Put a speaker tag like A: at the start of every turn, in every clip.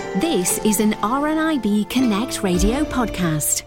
A: This is an RNIB Connect Radio podcast.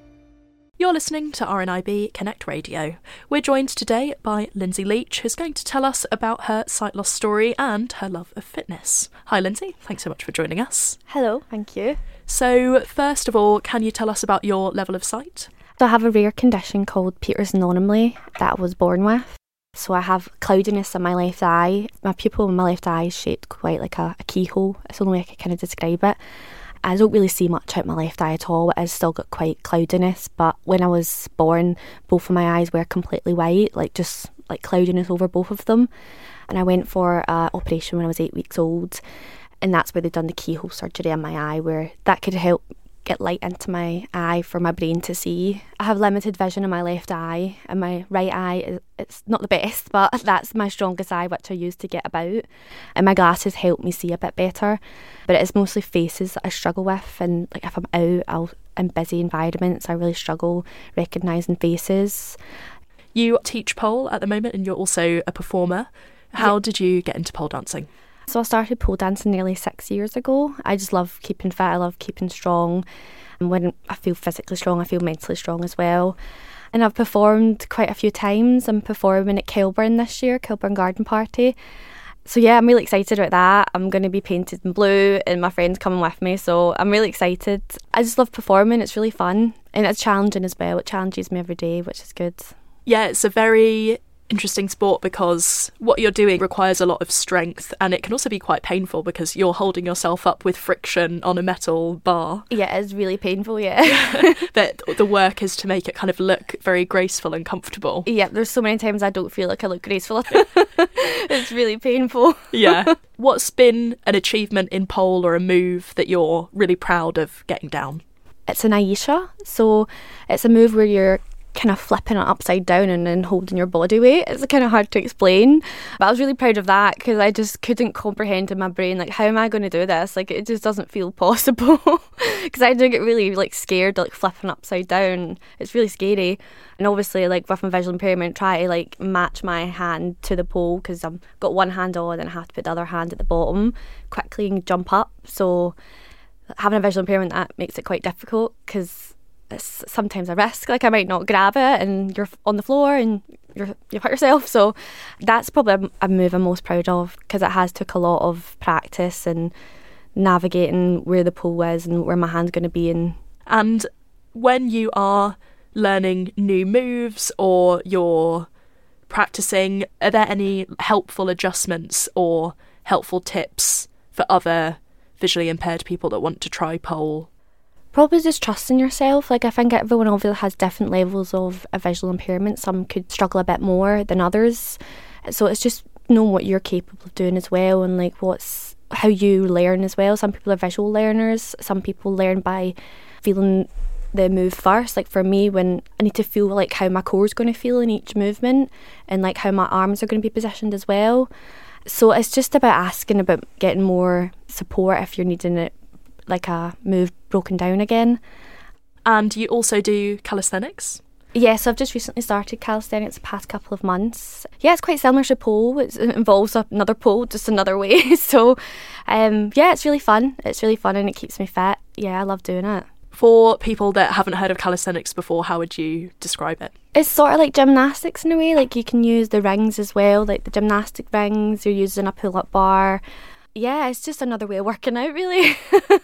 B: You're listening to RNIB Connect Radio. We're joined today by Lindsay Leach, who's going to tell us about her sight loss story and her love of fitness. Hi Lindsay, thanks so much for joining us.
C: Hello, thank you.
B: So first of all, can you tell us about your level of sight?
C: So I have a rare condition called Peters anomaly that I was born with. So I have cloudiness in my left eye. My pupil in my left eye is shaped quite like a keyhole. It's the only way I can kind of describe it. I don't really see much out my left eye at all. It has still got quite cloudiness, but when I was born, both of my eyes were completely white, just cloudiness over both of them. And I went for an operation when I was 8 weeks old, and that's where they've done the keyhole surgery in my eye, where that could help get light into my eye for my brain to see. I have limited vision in my left eye, and my right eye, it's not the best, but that's my strongest eye, which I use to get about. And my glasses help me see a bit better, but it is mostly faces that I struggle with. And if I'm out, in busy environments, I really struggle recognising faces.
B: You teach pole at the moment, and you're also a performer. How did you get into pole dancing?
C: So I started pole dancing nearly 6 years ago. I just love keeping fit, I love keeping strong. And when I feel physically strong, I feel mentally strong as well. And I've performed quite a few times. I'm performing at Kilburn this year, Kilburn Garden Party. So yeah, I'm really excited about that. I'm going to be painted in blue and my friend's coming with me, so I'm really excited. I just love performing, it's really fun. And it's challenging as well, it challenges me every day, which is good.
B: Yeah, it's a very interesting sport because what you're doing requires a lot of strength, and it can also be quite painful because you're holding yourself up with friction on a metal bar.
C: Yeah, it's really painful, yeah.
B: But the work is to make it kind of look very graceful and comfortable.
C: Yeah, there's so many times I don't feel like I look graceful. It's really painful.
B: Yeah. What's been an achievement in pole or a move that you're really proud of getting down?
C: It's an Aisha, so it's a move where you're kind of flipping it upside down and then holding your body weight. It's kind of hard to explain, but I was really proud of that because I just couldn't comprehend in my brain how am I going to do this, it just doesn't feel possible. Because I do get really scared flipping upside down. It's really scary. And obviously with my visual impairment, try to match my hand to the pole because I've got one hand on and I have to put the other hand at the bottom quickly and jump up. So having a visual impairment, that makes it quite difficult because it's sometimes a risk. I might not grab it and you're on the floor and you hurt yourself. So that's probably a move I'm most proud of because it has took a lot of practice and navigating where the pole is and where my hand's going to be in.
B: And when you are learning new moves or you're practicing, are there any helpful adjustments or helpful tips for other visually impaired people that want to try pole?
C: Probably just trusting yourself. I think everyone obviously has different levels of a visual impairment. Some could struggle a bit more than others. So it's just knowing what you're capable of doing as well and how you learn as well. Some people are visual learners. Some people learn by feeling the move first. For me, when I need to feel how my core's going to feel in each movement and how my arms are going to be positioned as well. So it's just about asking about getting more support if you're needing it, a move broken down again.
B: And you also do calisthenics?
C: Yes, I've just recently started calisthenics the past couple of months. Yeah, it's quite similar to pole. It involves another pole, just another way. So, yeah, it's really fun. It's really fun and it keeps me fit. Yeah, I love doing it.
B: For people that haven't heard of calisthenics before, how would you describe it?
C: It's sort of like gymnastics in a way. You can use the rings as well, the gymnastic rings. You're using a pull-up bar. Yeah, it's just another way of working out, really.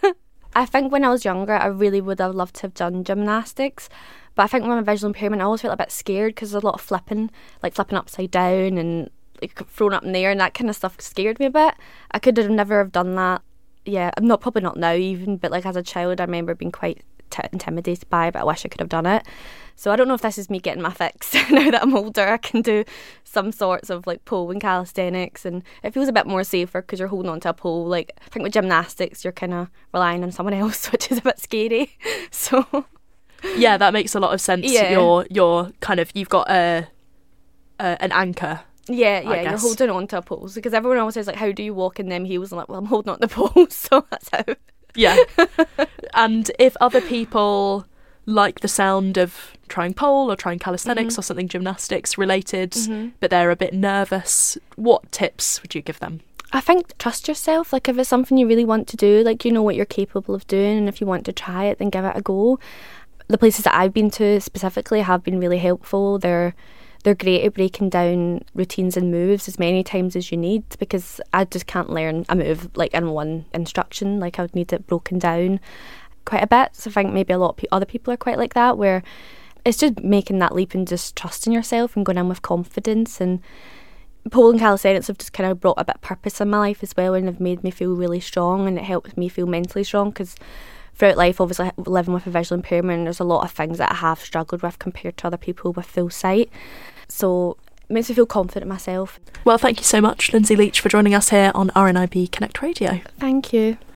C: I think when I was younger, I really would have loved to have done gymnastics. But I think with my visual impairment, I always felt a bit scared because there's a lot of flipping, flipping upside down and thrown up in the air, and that kind of stuff scared me a bit. I could have never have done that. Yeah, probably not now even, but as a child, I remember being quite intimidated by it, but I wish I could have done it. So I don't know if this is me getting my fix now that I'm older. I can do some sorts of pole and calisthenics, and it feels a bit more safer because you're holding onto a pole. I think with gymnastics, you're kind of relying on someone else, which is a bit scary. So
B: yeah, that makes a lot of sense.
C: Yeah.
B: You're kind of, you've got an anchor.
C: Yeah, you're holding on to a pole because everyone always says how do you walk in them heels? I'm well, I'm holding on to the pole, so that's how.
B: Yeah. And if other people like the sound of trying pole or trying calisthenics or something gymnastics related, but they're a bit nervous, what tips would you give them?
C: I think trust yourself. Like, if it's something you really want to do, like, you know what you're capable of doing, and if you want to try it, then give it a go. The places that I've been to specifically have been really helpful. They're great at breaking down routines and moves as many times as you need, because I just can't learn a move like in one instruction. Like, I would need it broken down quite a bit. So I think maybe a lot of other people are quite like that, where it's just making that leap and just trusting yourself and going in with confidence. And pole and calisthenics have just kind of brought a bit of purpose in my life as well, and have made me feel really strong, and it helps me feel mentally strong, because throughout life, obviously living with a visual impairment, there's a lot of things that I have struggled with compared to other people with full sight. So it makes me feel confident in myself.
B: Well, thank you so much, Lindsay Leach, for joining us here on RNIB Connect Radio.
C: Thank you.